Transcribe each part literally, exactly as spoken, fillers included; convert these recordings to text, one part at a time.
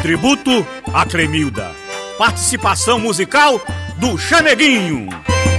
Tributo a Clemilda. Participação musical do Chameguinho.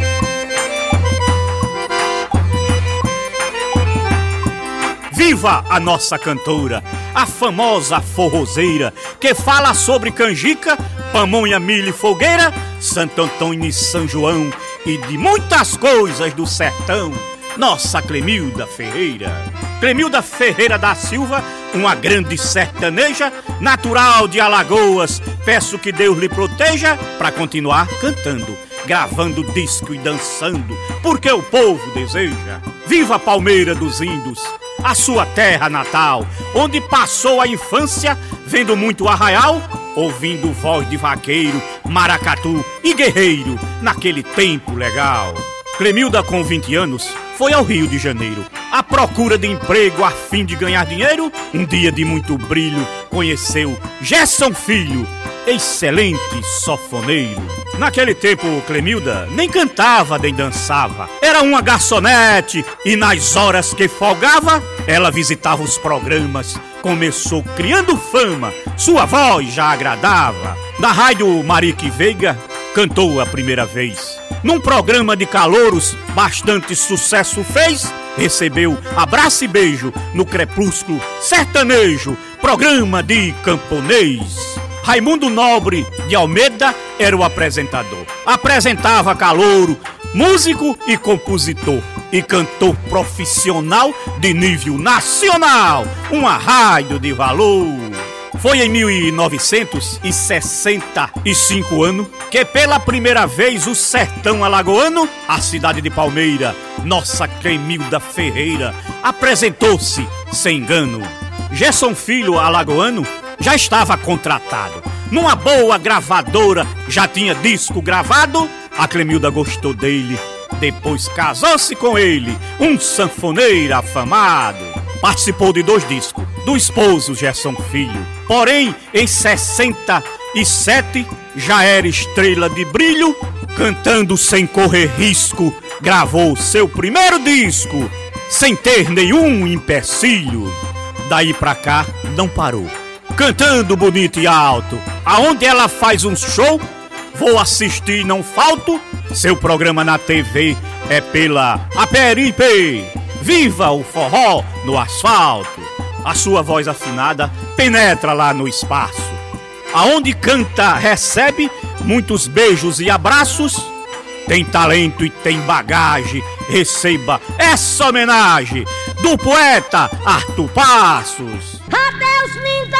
Viva a nossa cantora, a famosa forrozeira, que fala sobre canjica, pamonha, milho e fogueira, Santo Antônio e São João e de muitas coisas do sertão. Nossa Clemilda Ferreira. Clemilda Ferreira da Silva, uma grande sertaneja, natural de Alagoas. Peço que Deus lhe proteja para continuar cantando, gravando disco e dançando, porque o povo deseja. Viva Palmeira dos Índios, a sua terra natal, onde passou a infância vendo muito arraial, ouvindo voz de vaqueiro, maracatu e guerreiro naquele tempo legal. Clemilda, com vinte anos, foi ao Rio de Janeiro à procura de emprego a fim de ganhar dinheiro. Um dia de muito brilho conheceu Gerson Filho, excelente sofoneiro. Naquele tempo, Clemilda nem cantava nem dançava, era uma garçonete e nas horas que folgava, ela visitava os programas. Começou criando fama, sua voz já agradava. Na rádio Marique Veiga, cantou a primeira vez. Num programa de calouros, bastante sucesso fez. Recebeu abraço e beijo no crepúsculo sertanejo, programa de camponês. Raimundo Nobre de Almeida era o apresentador. Apresentava calouro, músico e compositor, e cantor profissional de nível nacional, um arraio de valor. Foi em mil novecentos e sessenta e cinco ano que pela primeira vez o sertão alagoano, a cidade de Palmeira, nossa Clemilda Ferreira, apresentou-se sem engano. Gerson Filho alagoano já estava contratado numa boa gravadora, já tinha disco gravado. A Clemilda gostou dele, depois casou-se com ele, um sanfoneiro afamado. Participou de dois discos do esposo Gerson Filho. Porém, em sessenta e sete já era estrela de brilho, cantando sem correr risco, gravou seu primeiro disco sem ter nenhum empecilho. Daí pra cá não parou, cantando bonito e alto. Aonde ela faz um show, vou assistir, não falto. Seu programa na T V é pela Aperipe. Viva o forró no asfalto. A sua voz afinada penetra lá no espaço. Aonde canta recebe muitos beijos e abraços. Tem talento e tem bagagem, receba essa homenagem do poeta Arthur Passos. Adeus, linda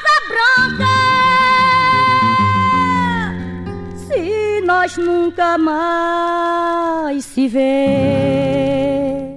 rosa branca, se nós nunca mais se ver.